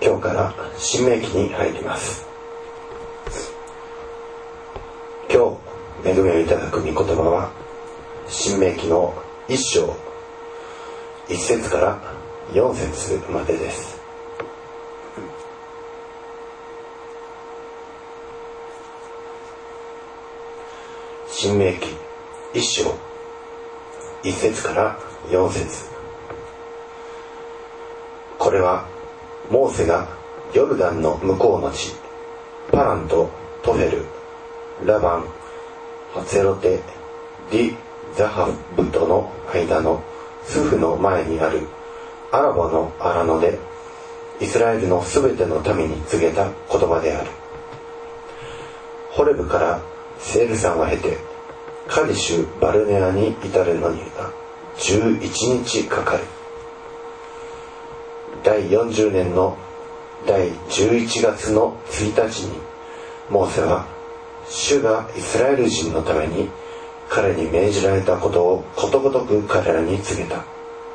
今日から新明期に入ります。今日恵みをいただく御言葉は新明期の1章1節から4節までです。新明記1章1節から4節。これはモーセがヨルダンの向こうの地パランとトフェル、ラバン、ハツェロテ、ディ・ザハブとの間のスフの前にあるアラバの荒野でイスラエルのすべての民に告げた言葉である。ホレブからセール山を経てカディシュ・バルネアに至るのには11日かかる。第40年の第11月の1日にモーセは主がイスラエル人のために彼に命じられたことをことごとく彼らに告げた。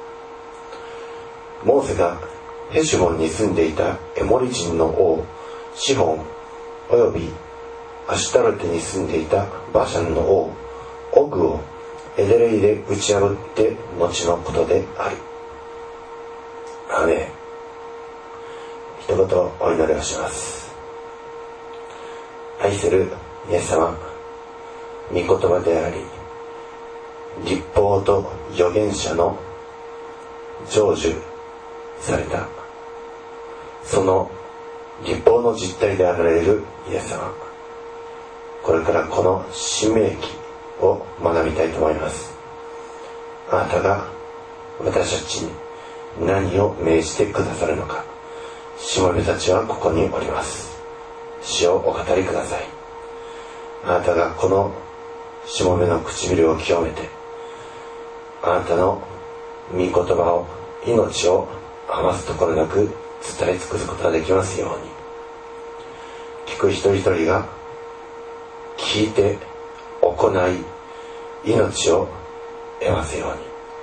モーセがヘシュボンに住んでいたエモリ人の王シホンおよびアシュタロテに住んでいたバシャンの王オグをエデレイで打ち破って後のことである。アーメン。一言お祈りをします。愛するイエス様、御言葉であり律法と預言者の成就されたその律法の実態であられるイエス様、これからこの新明記を学びたいと思います。あなたが私たちに何を命じてくださるのか、しもべたちはここにおります。主をお語りください。あなたがこのしもべの唇を清めて、あなたの御言葉を命を余すところなく伝え尽くすことができますように、聞く一人一人が聞いて行い命を得ますように。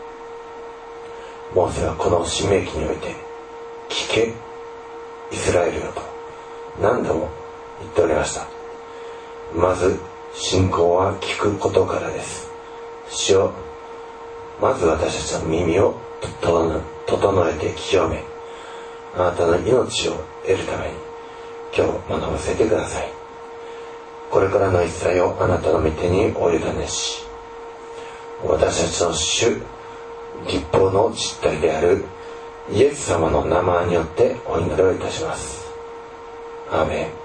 モーセはこの新明記において聞けイスラエルよと何度も言っておりました。まず信仰は聞くことからです。主よ、まず私たちの耳を整えて清め、あなたの命を得るために今日学ばせてください。これからの一切をあなたの御手にお委ねし、私たちの主律法の実態であるイエス様の名前によってお祈りをいたします。アーメ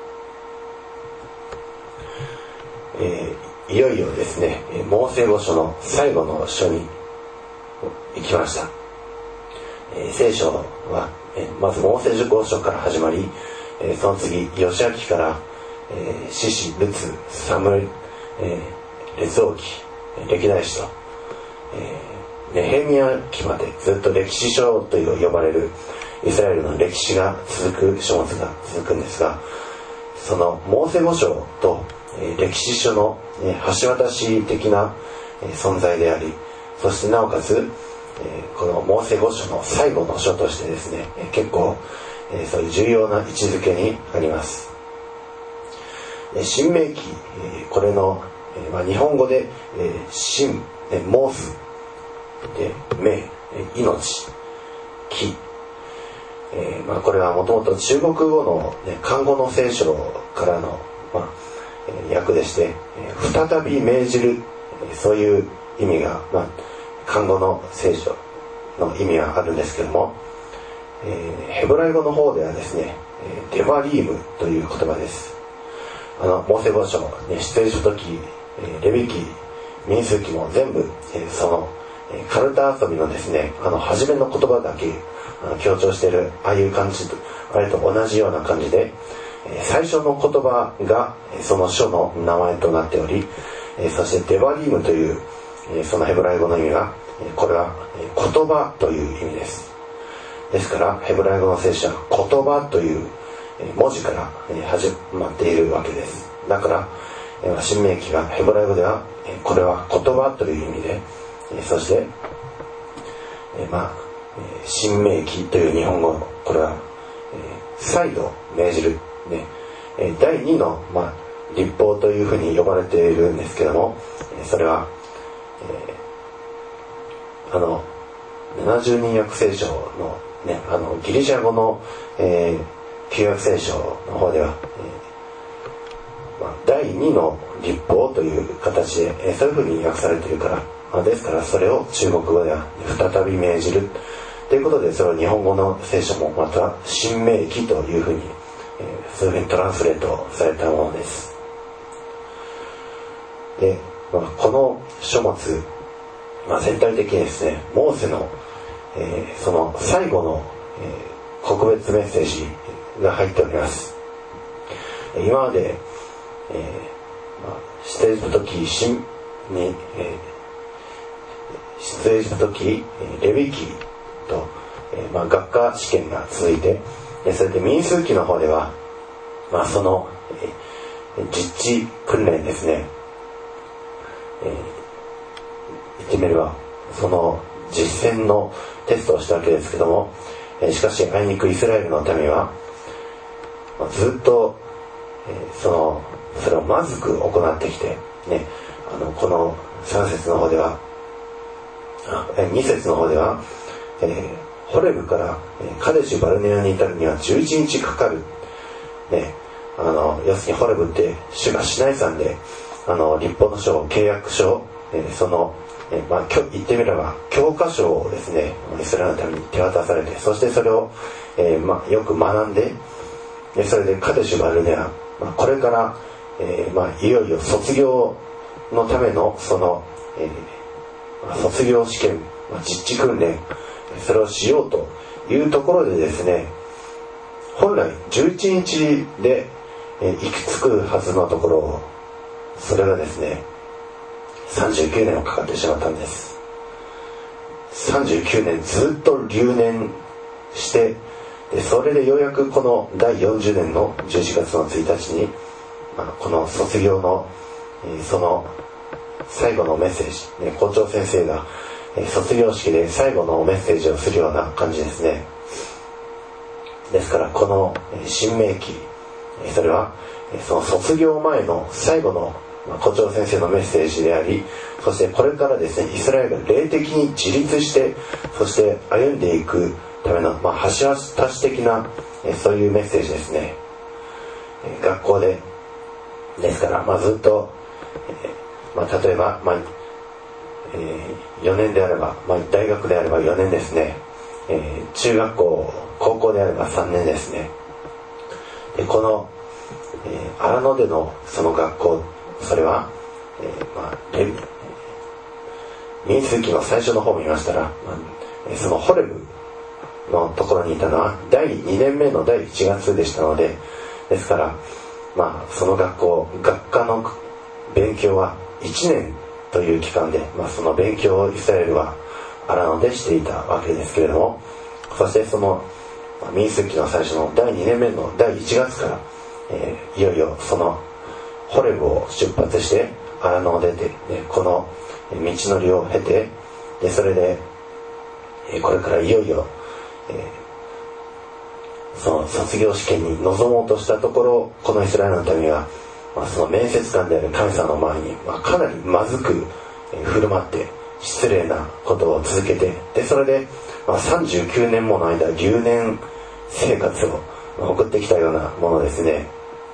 ン。いよいよですね、モーセ五書の最後の書に行きました。聖書はまずモーセ五書から始まり、その次ヨシア記から士師、ルツ、サムエル、列王記、歴代史と、ネヘミヤ記までずっと歴史書と呼ばれるイスラエルの歴史が続く書物が続くんですが、そのモーセ五書と歴史書の橋渡し的な存在であり、そしてなおかつこのモーセ五書の最後の書としてですね、結構そういう重要な位置づけにあります。新明記、これの日本語で新、モースで明、命、記、これはもともと中国語の、漢語の聖書からの、訳でして再び命じる、そういう意味が、漢語の聖書の意味はあるんですけども、ヘブライ語の方ではですねデバリームという言葉です。モーセ五書、出エジプト記、レビ記、民数記も全部、そのカルタ遊びのですね初めの言葉だけ強調している、ああいう感じとあれと同じような感じで、最初の言葉がその書の名前となっており、そしてデバリームというそのヘブライ語の意味は、これは言葉という意味です。ですからヘブライ語の聖書は言葉という文字から始まっているわけです。だから新明記がヘブライ語ではこれは言葉という意味で、そして新明記という日本語、これは再度命じる、ね、第2の、律法というふうに呼ばれているんですけども、それは、70人訳聖書の、ね、ギリシャ語の、旧約聖書の方では、第2の律法という形で、そういうふうに訳されているから、ですからそれを中国語では再び命じるということで、それを日本語の聖書もまた新明記というふうに、そういうふうにトランスレートされたものです。で、この書物、全体的にですね、モーセの、その最後の、告別メッセージが入っております。今まで、出エジプト記に、出エジプト記、レビ記と、学科試験が続いて、それで民数記の方では、その、実地訓練ですね、言ってみればその実践のテストをしたわけですけども、しかしあいにくイスラエルの民は、ずっと、それをまずく行ってきて、ね、この3節の方では2節の方では、ホレブからカデシュバルネアに至るには11日かかる、ね、要するにホレブって主がシナイ山で律法の書、契約書、その、言ってみれば教科書をですね、イスラエルのために手渡されて、そしてそれを、よく学んで、それでカデシュバルネア、これから、いよいよ卒業のためのその、卒業試験、実地訓練、それをしようというところでですね、本来11日で、行き着くはずのところを、それがですね39年をかかってしまったんです。39年ずっと留年して、でそれでようやくこの第40年の11月の1日に、この卒業の、その最後のメッセージ、校長先生が、卒業式で最後のメッセージをするような感じですね。ですからこの新明記、それはその卒業前の最後の校長先生のメッセージであり、そしてこれからですね、イスラエルが霊的に自立して、そして歩んでいくための、橋渡し的な、そういうメッセージですね。学校でですから、ずっと、例えば、4年であれば、大学であれば4年ですね、中学校高校であれば3年ですね。でこの、荒野でのその学校、それは、民数記の最初の方を見ましたら、そのホレブのところにいたのは第2年目の第1月でしたので、ですから、その学科の勉強は1年という期間で、その勉強をイスラエルは荒野でしていたわけですけれども、そしてその民数記の最初の第2年目の第1月から、いよいよそのホレブを出発して荒野を出て、この道のりを経て、でそれで、これからいよいよ、その卒業試験に臨もうとしたところ、このイスラエルの民は、その面接官である神様の前に、かなりまずく振る舞って失礼なことを続けて、でそれで、39年もの間留年生活を送ってきたようなものですね。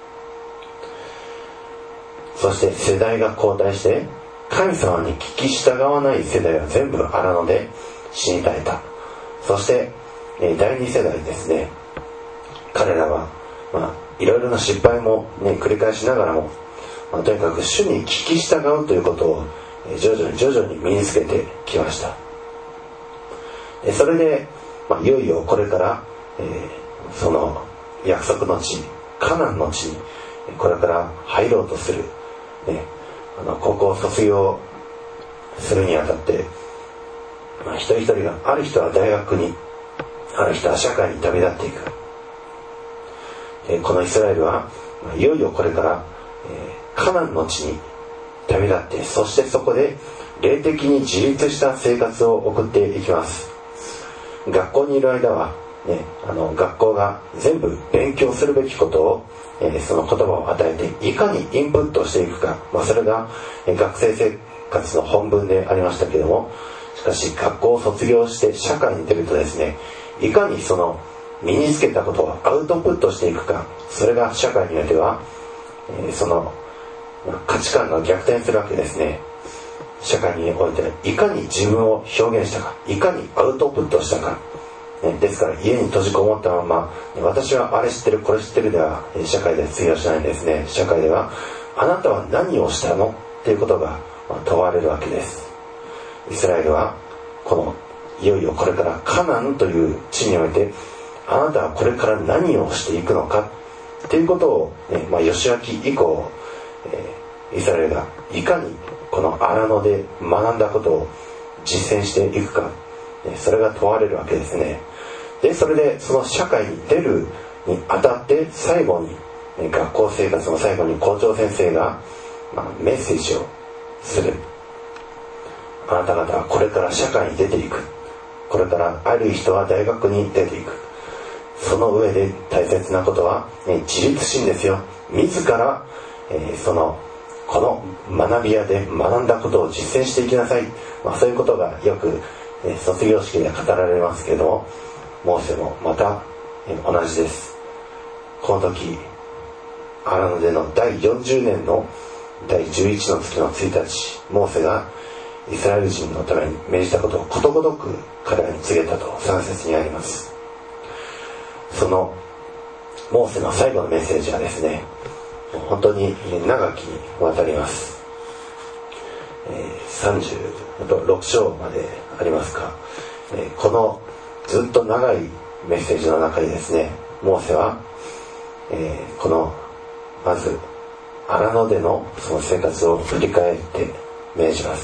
そして世代が交代して、神様に聞き従わない世代は全部荒野で死に絶えた。そして第2世代ですね、彼らは、いろいろな失敗も、繰り返しながらも、とにかく主に聞き従うということを徐々に身につけてきました。それで、いよいよこれから、その約束の地、カナンの地にこれから入ろうとする、高校を卒業するにあたって、一人一人が、ある人は大学に、ある人は社会に旅立っていく。このイスラエルはいよいよこれから、カナンの地に旅立って、そしてそこで霊的に自立した生活を送っていきます。学校にいる間は学校が全部勉強するべきことを、その言葉を与えていかにインプットしていくか、それが、学生生活の本文でありましたけれども、しかし学校を卒業して社会に出るとですね、いかにその身につけたことをアウトプットしていくか、それが社会においては、その価値観が逆転するわけですね。社会においていかに自分を表現したか、いかにアウトプットしたか、ですから家に閉じこもったまま、私はあれ知ってるこれ知ってるでは社会で通用しないんですね。社会ではあなたは何をしたのっていうことが問われるわけです。イスラエルはいよいよこれからカナンという地において、あなたはこれから何をしていくのかっていうことを、ヨシュア記以降、イスラエルがいかにこの荒野で学んだことを実践していくか、それが問われるわけですね。でそれでその社会に出るにあたって最後に、学校生活の最後に校長先生が、メッセージをする。あなた方はこれから社会に出ていく。これからある人は大学に出ていく。その上で大切なことは、自立心ですよ。自ら、この学び屋で学んだことを実践していきなさい。そういうことがよく、卒業式で語られますけれども、モーセもまた、同じです。この時荒野での第40年の第11の月の1日、モーセがイスラエル人のために命じたことをことごとく彼らに告げたと3節にあります。そのモーセの最後のメッセージはですね、本当に長きにわたります。36章までありますか。このずっと長いメッセージの中にですね、モーセは、このまず荒野でのその生活を振り返って命じます。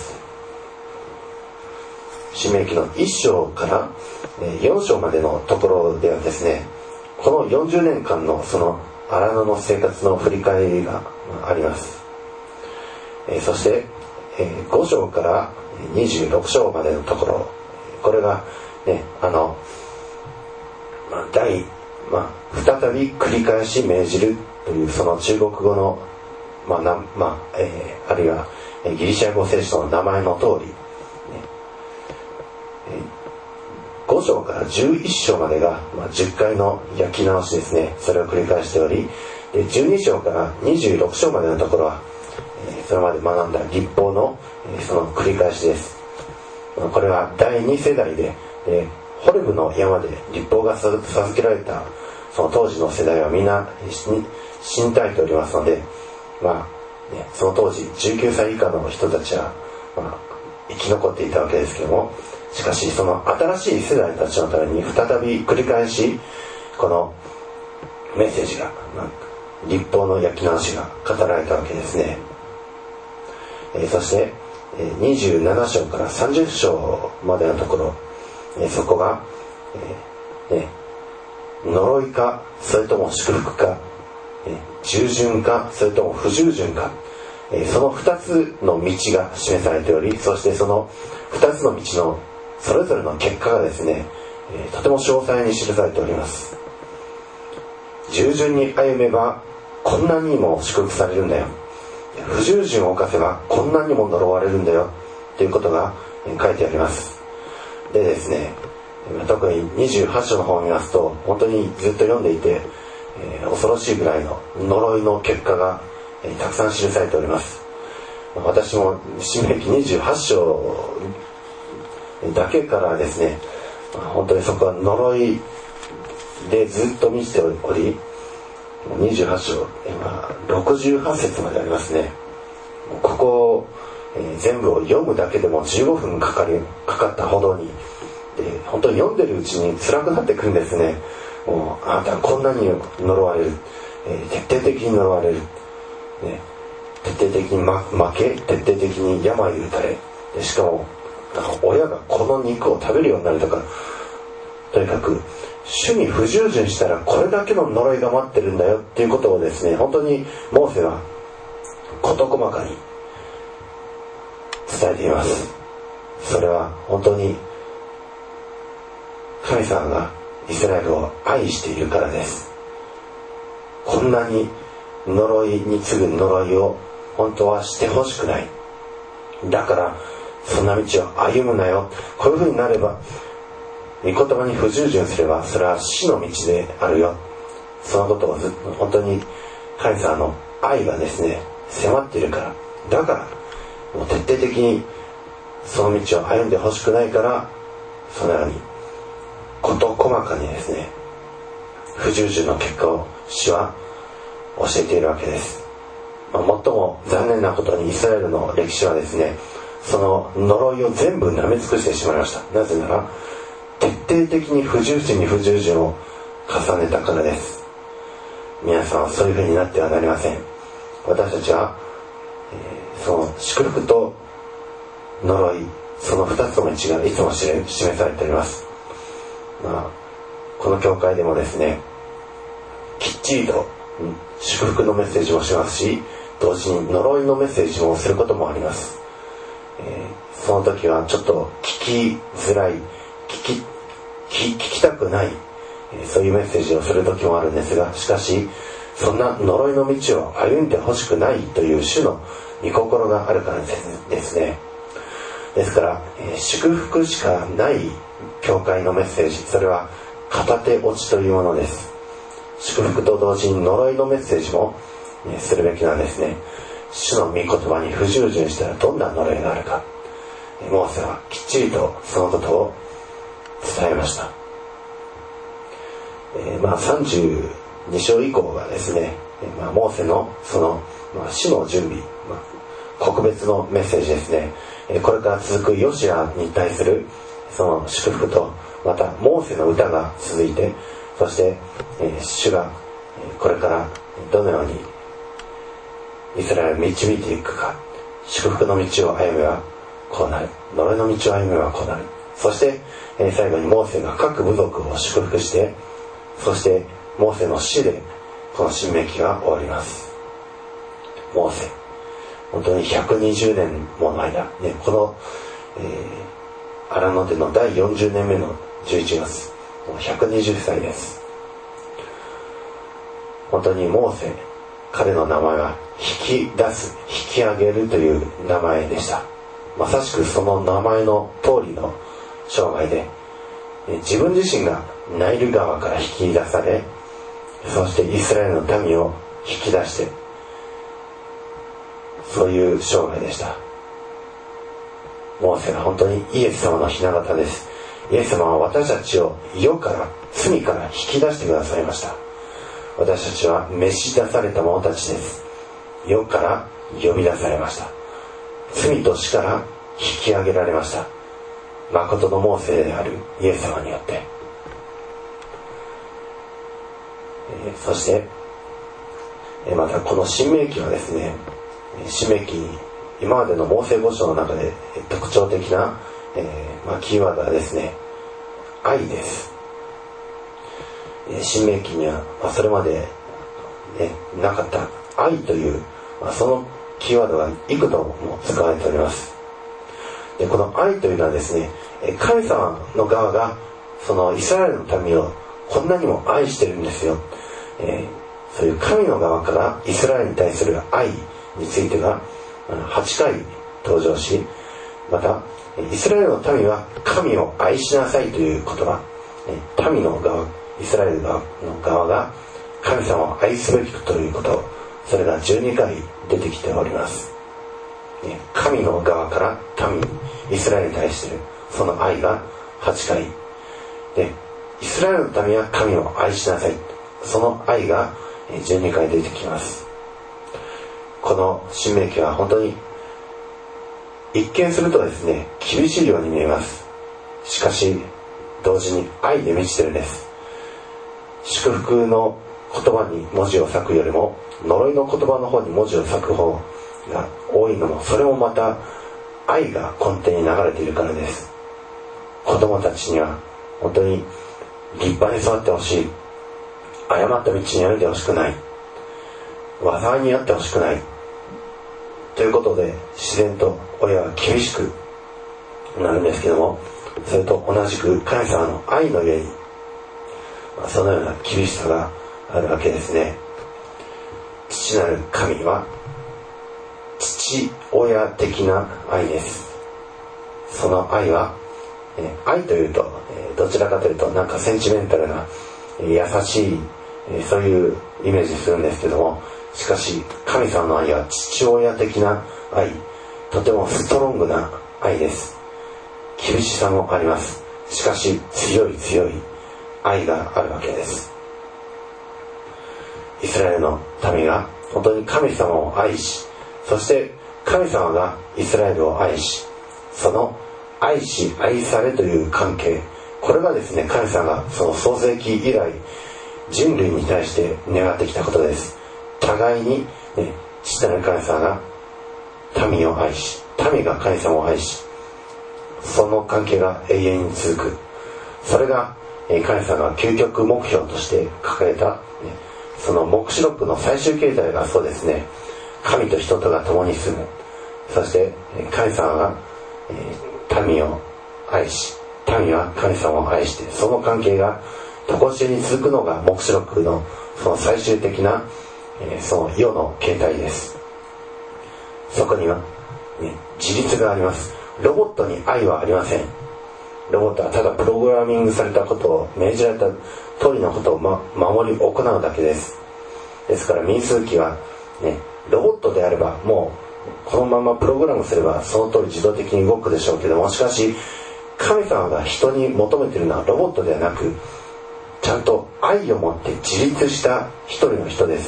申命記の1章から4章までのところではですね、この40年間のその荒野の生活の振り返りがあります。そして5章から26章までのところ、これがね、再び繰り返し命じるというその中国語の、あるいはギリシャ語聖書の名前の通り、5章から11章までが、10回の焼き直しですね。それを繰り返しており、で12章から26章までのところは、それまで学んだ律法の、その繰り返しです。これは第2世代で、ホレブの山で律法が授けられたその当時の世代はみんな死に絶えておりますので、その当時19歳以下の人たちは、生き残っていたわけですけども、しかしその新しい世代たちのために再び繰り返しこのメッセージが、律法の焼き直しが語られたわけですね。そして27章から30章までのところ、そこが、呪いかそれとも祝福か、従順かそれとも不従順か、その2つの道が示されており、そしてその2つの道のそれぞれの結果がですね、とても詳細に記されております。従順に歩めばこんなにも祝福されるんだよ、不従順を犯せばこんなにも呪われるんだよということが書いてあります。でですね、特に28章の方を見ますと、本当にずっと読んでいて、恐ろしいぐらいの呪いの結果が、たくさん記されております。私も申命記28章だけからですね、本当にそこは呪いでずっと満ちており、28章68節までありますね。ここを、全部を読むだけでも15分かかったほどに、本当に読んでるうちに辛くなってくるんですね。もうあなたはこんなに呪われる、徹底的に呪われる、徹底的に負け、徹底的に病に打たれ、しかも親がこの肉を食べるようになるとか、とにかく主に不従順したらこれだけの呪いが待ってるんだよっていうことをですね、本当にモーセは事細かに伝えています。それは本当に神様がイスラエルを愛しているからです。こんなに呪いに次ぐ呪いを本当はしてほしくない。だからそんな道を歩むなよ。こういう風になれば、御言葉に不従順すればそれは死の道であるよ。そのことを本当に神様の愛がですね迫っているから。だからもう徹底的にその道を歩んでほしくないから、そのように事細かにですね不従順の結果を主は教えているわけです。最も残念なことにイスラエルの歴史はですね、その呪いを全部舐め尽くしてしまいました。なぜなら徹底的に不従順に不従順を重ねたからです。皆さんはそういう風になってはなりません。私たちは、その祝福と呪い、その2つの道がいつも示されております。この教会でもですね、きっちりと祝福のメッセージもしますし、同時に呪いのメッセージもすることもあります。その時はちょっと聞きづらい、聞きたくない、そういうメッセージをする時もあるんですが、しかしそんな呪いの道を歩んでほしくないという主の御心があるからですね。ですから、祝福しかない教会のメッセージ、それは片手落ちというものです。祝福と同時に呪いのメッセージもするべきなんですね。主の御言葉に不従順したらどんな呪いがあるか、モーセはきっちりとそのことを伝えました。32章以降はですね、モーセのその、死の準備、告別のメッセージですね。これから続くヨシアに対するその祝福と、またモーセの歌が続いて、そして、主がこれからどのようにイスラエルを導いていくか。祝福の道を歩めばこうなる、呪いの道を歩めばこうなる。そして、最後にモーセが各部族を祝福して、そしてモーセの死でこの新明記が終わります。モーセ、本当に120年もの間、この、荒野での第40年目の11月、120歳です。本当にモーセ、彼の名前は引き出す、引き上げるという名前でした。まさしくその名前の通りの生涯で、自分自身がナイル川から引き出され、そしてイスラエルの民を引き出して、そういう生涯でした。モーセは本当にイエス様の雛形です。イエス様は私たちを世から、罪から引き出してくださいました。私たちは召し出された者たちです。世から呼び出されました。罪と死から引き上げられました。誠のモーセであるイエス様によって。そしてまたこの新明記はですね、新明記に今までのモーセ5章の中で特徴的な、キーワードはですね、愛です。新明記には、それまで、なかった愛という、そのキーワードが幾度も使われております。でこの愛というのはですね、神様の側がそのイスラエルの民をこんなにも愛してるんですよ。そういう神の側からイスラエルに対する愛についてが8回登場し、またイスラエルの民は神を愛しなさいという言葉、民の側、イスラエルの側が神様を愛すべきということ、それが12回出てきております。神の側から民、イスラエルに対しているその愛が8回で、イスラエルの民は神を愛しなさい、その愛が12回出てきます。この新明記は本当に一見するとですね、厳しいように見えます。しかし同時に愛で満ちてるんです。祝福の言葉に文字を割くよりも呪いの言葉の方に文字を割く方が多いのも、それもまた愛が根底に流れているからです。子供たちには本当に立派に育ってほしい、誤った道に歩んでほしくない、災いにあってほしくないということで、自然と親は厳しくなるんですけども、それと同じく神様の愛のゆえにそのような厳しさがあるわけですね。父なる神は父親的な愛です。その愛は、愛というと、どちらかというとなんかセンチメンタルな優しい、そういうイメージするんですけども、しかし神様の愛は父親的な愛、とてもストロングな愛です。厳しさもあります。しかし強い愛があるわけです。イスラエルの民が本当に神様を愛し、そして神様がイスラエルを愛し、その愛し愛されという関係、これがですね、神様がその創世記以来人類に対して願ってきたことです。互いに、父なる神様が民を愛し、民が神様を愛し、その関係が永遠に続く。それが神様が究極目標として掲げた、その黙示録の最終形態がそうですね。神と人とが共に住む。そして神様が民を愛し、民は神様を愛して、その関係が常しえに続くのが黙示録のその最終的なその世の形態です。そこには、自立があります。ロボットに愛はありません。ロボットはただプログラミングされたことを、命じられた通りのことを、守り行うだけです。ですから民数記は、ロボットであればもうこのままプログラムすればその通り自動的に動くでしょうけども、しかし神様が人に求めているのはロボットではなく、ちゃんと愛を持って自立した一人の人です。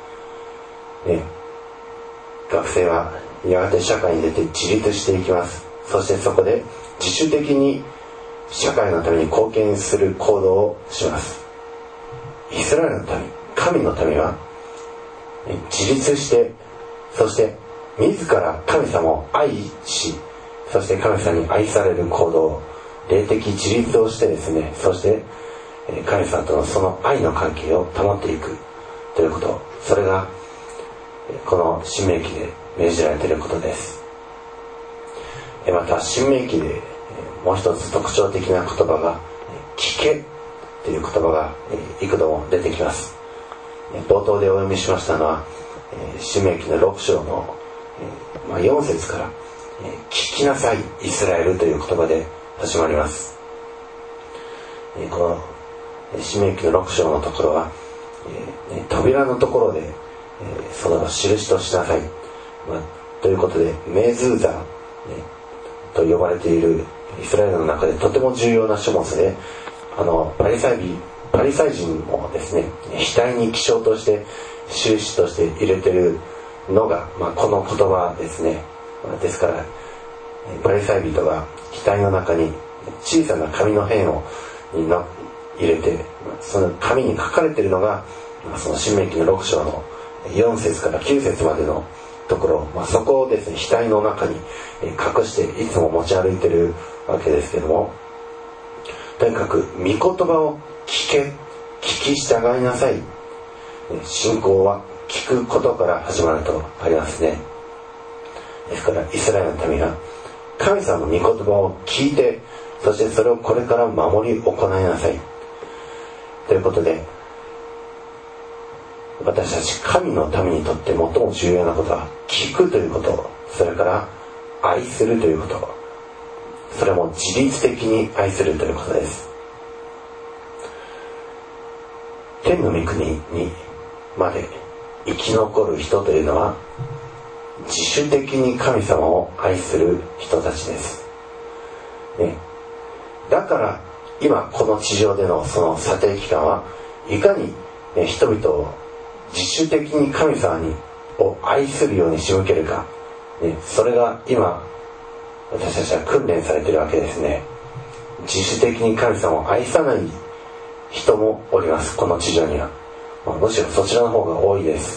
学生はやがて社会に出て自立していきます。そしてそこで自主的に社会のために貢献する行動をします。イスラエルの民、神の民は自立して、そして自ら神様を愛し、そして神様に愛される行動、霊的自立をしてですね、そして神様とのその愛の関係を保っていくということ、それがこの申命記で命じられていることです。また申命記でもう一つ特徴的な言葉が聞けという言葉が幾度も出てきます。冒頭でお読みしましたのは申命記の6章の4節から聞きなさいイスラエルという言葉で始まります。この申命記の6章のところは扉のところでその印としなさい、ということでメズーザと呼ばれているイスラエルの中でとても重要な書物で、パリサイ人もですね、額に記章として印として入れているのが、この言葉ですね。ですからパリサイ人が額の中に小さな紙の片を入れて、その紙に書かれているのがその申命記の6章の4節から9節までのところ、そこをですね、額の中に隠していつも持ち歩いているわけですけども、とにかく御言葉を聞き従いなさい。信仰は聞くことから始まるとありますね。ですからイスラエルの民が神様の御言葉を聞いて、そしてそれをこれから守り行いなさいということで、私たち神の民にとって最も重要なことは聞くということ、それから愛するということ、それも自律的に愛するということです。天の御国にまで生き残る人というのは自主的に神様を愛する人たちです、だから今この地上でのその査定期間はいかに、人々を自主的に神様を愛するように仕向けるか、それが今私たちは訓練されているわけですね。自主的に神様を愛さない人もおります、この地上には。むしろそちらの方が多いです。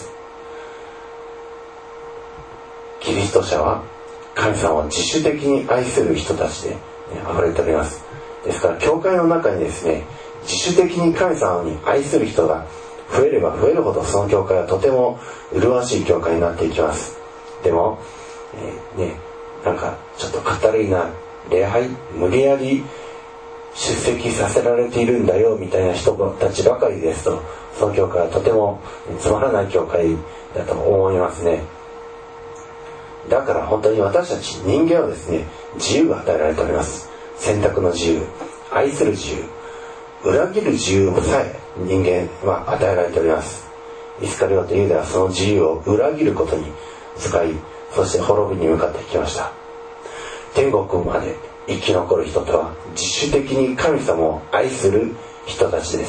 キリスト者は神様を自主的に愛する人たちで溢れております。ですから教会の中にですね、自主的に神様に愛する人が増えれば増えるほど、その教会はとても麗しい教会になっていきます。でも、なんかちょっとカタリーな礼拝、無理やり出席させられているんだよみたいな人たちばかりですと、その教会はとてもつまらない教会だと思いますね。だから本当に私たち人間はですね、自由が与えられております。選択の自由、愛する自由、裏切る自由さえ人間は与えられております。イスカリオテユダはその自由を裏切ることに使い、そして滅びに向かっていきました。天国まで生き残る人とは自主的に神様を愛する人たちです。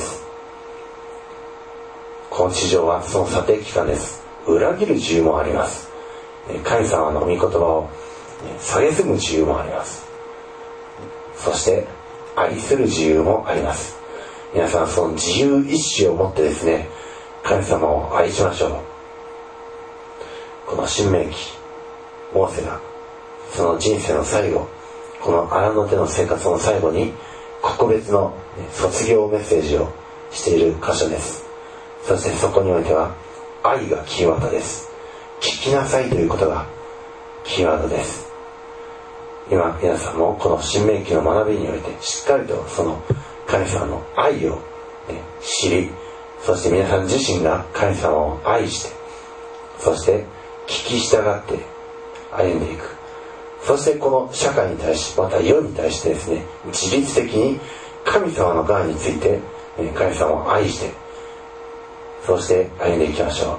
この地上はその査定期間です。裏切る自由もあります。神様の御言葉を蔑む自由もあります。そして愛する自由もあります。皆さん、その自由意志を持ってですね、神様を愛しましょう。この新明記、モーセがその人生の最後、この荒野での生活の最後に告別の卒業メッセージをしている箇所です。そしてそこにおいては愛がキーワードです。聞きなさいということがキーワードです。今皆さんもこの新明記の学びにおいてしっかりとその神様の愛を、知り、そして皆さん自身が神様を愛して、そして聞き従って歩んでいく。そしてこの社会に対し、また世に対してですね、自律的に神様の側について神様を愛して、そして歩んでいきましょ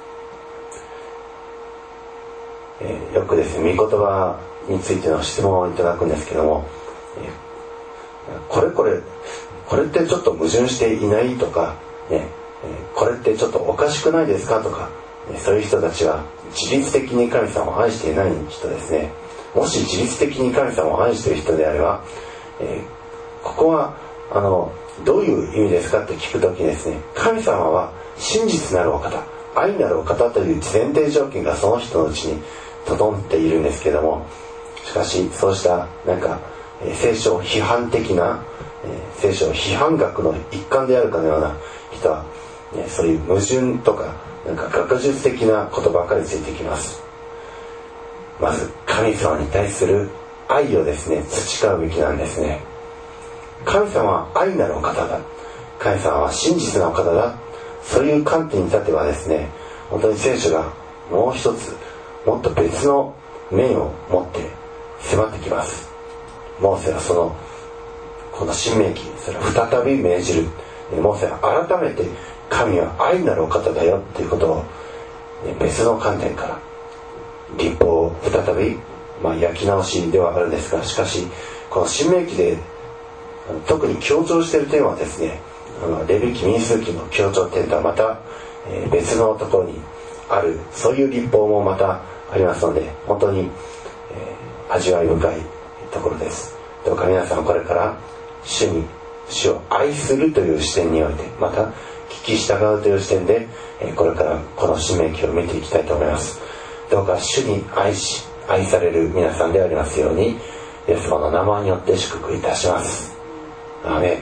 う。よくですね、御言葉についての質問をいただくんですけども、これってちょっと矛盾していないとか、これってちょっとおかしくないですかとか、そういう人たちは自律的に神様を愛していない人ですね。もし自律的に神様を愛している人であれば、ここはどういう意味ですかって聞くときにですね、神様は真実なるお方、愛なるお方という前提条件がその人のうちに整っているんですけども、しかしそうした聖書批判的な、聖書批判学の一環であるかのような人は、そういう矛盾とか学術的なことばかりついてきます。まず神様に対する愛をですね、培うべきなんですね。神様は愛なるお方だ、神様は真実なお方だ、そういう観点に立てばですね、本当に聖書がもう一つもっと別の面を持って迫ってきます。モーセはこの新明記、それを再び命じる。モーセは改めて神は愛なるお方だよということを別の観点から立法を再び焼き直しではあるんですが、しかしこの新明記で特に強調している点はですね、レビ記民数記の強調点とはまた別のところにある、そういう立法もまたありますので、本当に味わい深いところです。どうか皆さんこれから主を愛するという視点において、また聞き従うという視点でこれからこの新明記を見ていきたいと思います。どうか主に愛される皆さんでありますように、イエス様の名前によって祝福いたします。アーメン。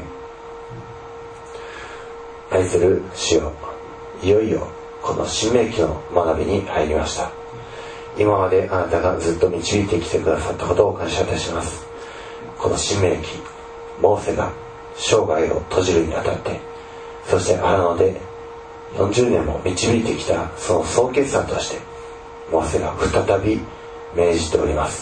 愛する主よ、いよいよこの新明記の学びに入りました。今まであなたがずっと導いてきてくださったことを感謝いたします。この新明記、モーセが生涯を閉じるにあたって、そして荒野で40年も導いてきたその総決算として、モーセが再び命じております。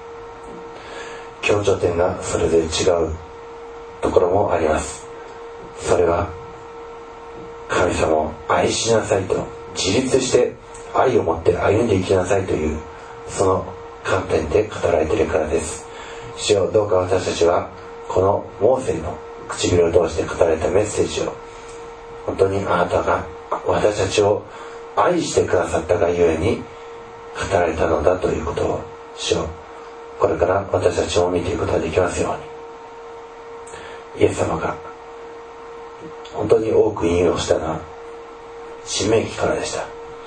強調点がそれぞれ違うところもあります。それは神様を愛しなさいと、自立して愛を持って歩んでいきなさいというその観点で語られているからです。主よ、どうか私たちはこのモーセの唇を通して語られたメッセージを、本当にあなたが私たちを愛してくださったがゆえに語られたのだということを、主よ、これから私たちも見ていくことができますように。イエス様が本当に多く引用したのは新明記からでした。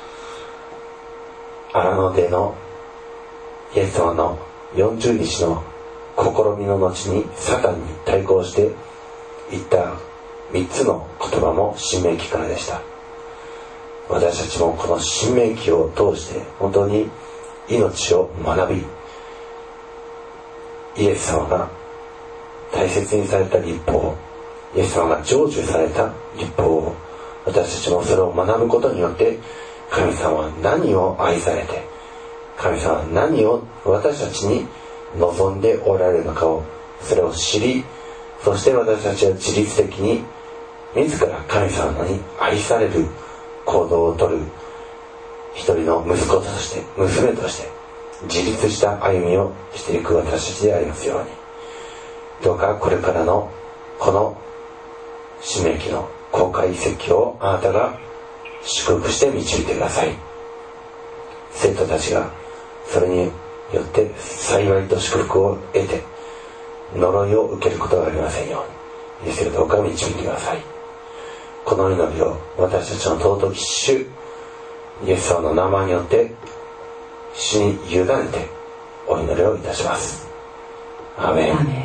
荒野でのイエス様の40日の試みの後にサタンに対抗して言った3つの言葉も新明記からでした。私たちもこの新明記を通して本当に命を学び、イエス様が大切にされた律法、イエス様が成就された律法を、私たちもそれを学ぶことによって、神様は何を愛されて、神様は何を私たちに望んでおられるのかを、それを知り、そして私たちは自律的に自ら神様に愛される行動をとる一人の息子として、娘として自立した歩みをしていく私たちでありますように。どうかこれからのこの使命記の公開説教をあなたが祝福して導いてください。生徒たちがそれによって幸いと祝福を得て呪いを受けることがありませんように、イエスよどうか導いてください。この祈りを私たちの尊き主イエス様の名前によって主に委ねてお祈りをいたします。アーメン。